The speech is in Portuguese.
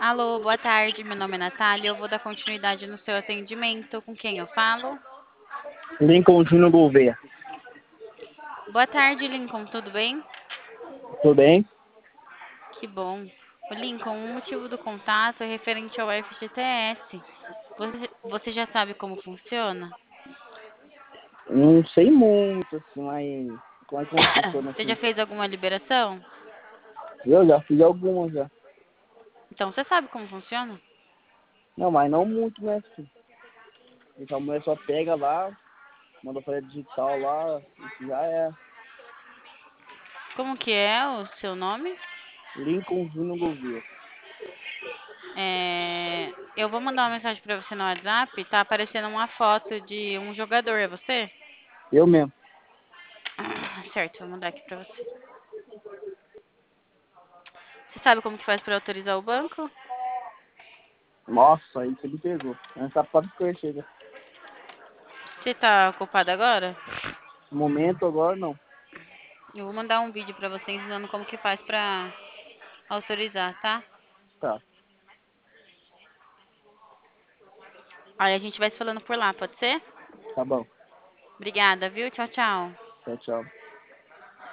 Alô, boa tarde. Meu nome é Natália. Eu vou dar continuidade no seu atendimento. Com quem eu falo? Lincoln Júnior Gouveia. Boa tarde, Lincoln. Tudo bem? Tudo bem? Que bom. Ô, Lincoln, o motivo do contato é referente ao FGTS. Você já sabe como funciona? Não sei muito, assim, mas como é que funciona Você já assim? fez alguma liberação? Eu já fiz algumas já. Então você sabe como funciona? Não, mas não muito, né? Assim. Então a mulher só pega lá, manda fazer digital lá, e já é. Como que é o seu nome? Lincoln Júnior Gouveia. Eu vou mandar uma mensagem para você no WhatsApp. Tá aparecendo uma foto de um jogador. É você? Eu mesmo. Certo, vou mandar aqui para você. Você sabe como que faz para autorizar o banco? Nossa, aí você me pegou. Essa pode conhecer, né? Você tá ocupado agora? No momento agora não. Eu vou mandar um vídeo pra você ensinando como que faz pra autorizar, tá? Tá, Aí a gente vai se falando por lá, pode ser? tá bom. Obrigada, viu? Tchau, tchau. Tchau, tchau.